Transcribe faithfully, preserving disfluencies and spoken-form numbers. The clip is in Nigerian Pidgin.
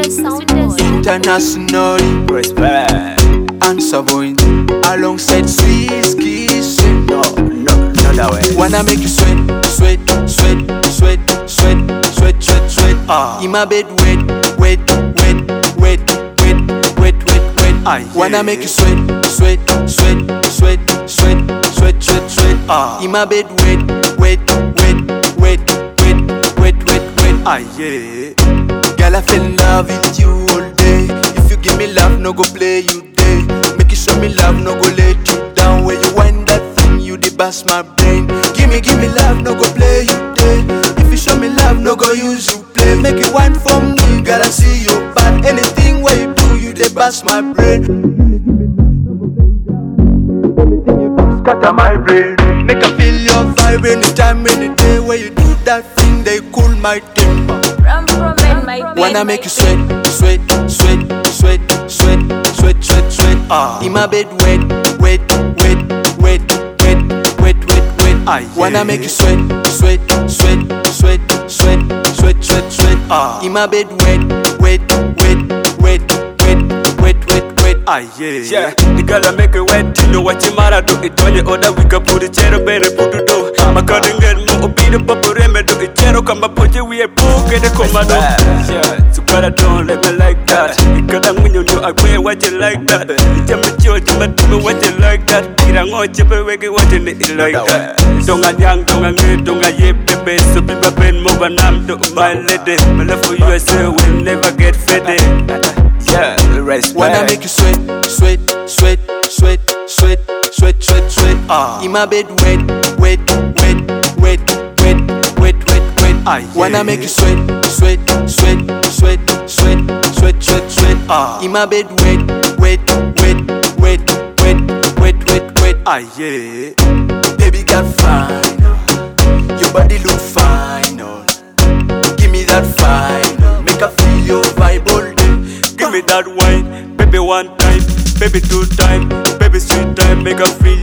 Sweetest soundboard. International respect and Savoy alongside Slisky. No, no, no that way. Wanna make you sweat, sweat, sweat, sweat, sweat, sweat, sweat, sweat. Ah, in my bed, wait, wait, wait, wait, wait, wait, wait, wait. Ah, yeah. Wanna make you sweat, sweat, sweat, sweat, sweat, sweat, sweat, sweat. Ah, in my bed, wait, wait, wait, wait, wait, wait, wait, wait. Ah, yeah. Girl, I fell in love with you all day. If you give me love, no go play you day. Make you show me love, no go let you down. When you wind that thing, you dey bust my brain. Give me, give me love, no go play you day. If you show me love, no go use you play. Make you wine for me, girl, I see you bad. Anything where you do, you dey bust my brain. Anything you do, scatter my brain. Make I feel your vibe anytime, any day. Where you do that thing, they cool my temper. Wanna make you sweat, sweat, sweat, sweat, sweat, sweat, sweat, sweat. Ah, in my bed, wait, wait, wait, wait, wait, wait, wait, wait. Ah, yeah. Wanna make you sweat, sweat, sweat, sweat, sweat, sweat, sweat, sweat. Ah, in my bed, wait, wait, wait, wait, wait, wait, wait, wait. Ah, yeah. Yeah, the girl I make it wet, you know what you matter do it. When you order, we can put it chair up and put it do. My cousin get more beat up, but I'm do it. Chair come up, put you we a book and a commando. Yeah, so gotta don't let me like that. Because I'm when you know I wear what you like that. Tell me, you tell me what you like that. You don't want you to make it what you need like that. Don't I young, don't I get, don't I yip the best. So people been moving, I'm to my lady. My love for you, I say, will never get faded. Yeah, respect. Wanna make you sweat, sweat, sweat, sweat, sweat, sweat, sweat, sweat. Ah, in my bed, wait, wait, wait, wait, wait, wait, wait, wait. Ah, yeah. Wanna make you sweat, sweat, sweat, sweat, sweat, sweat, sweat, sweat. Ah, in my bed, wait, wait, wait, wait, wait, wait, wait, wait. Ah, yeah. Baby girl fine, your body look fine. Oh. Give me that fine, make I feel your vibe all day. Give me that wine, baby one time, baby two time, baby three time, make her feel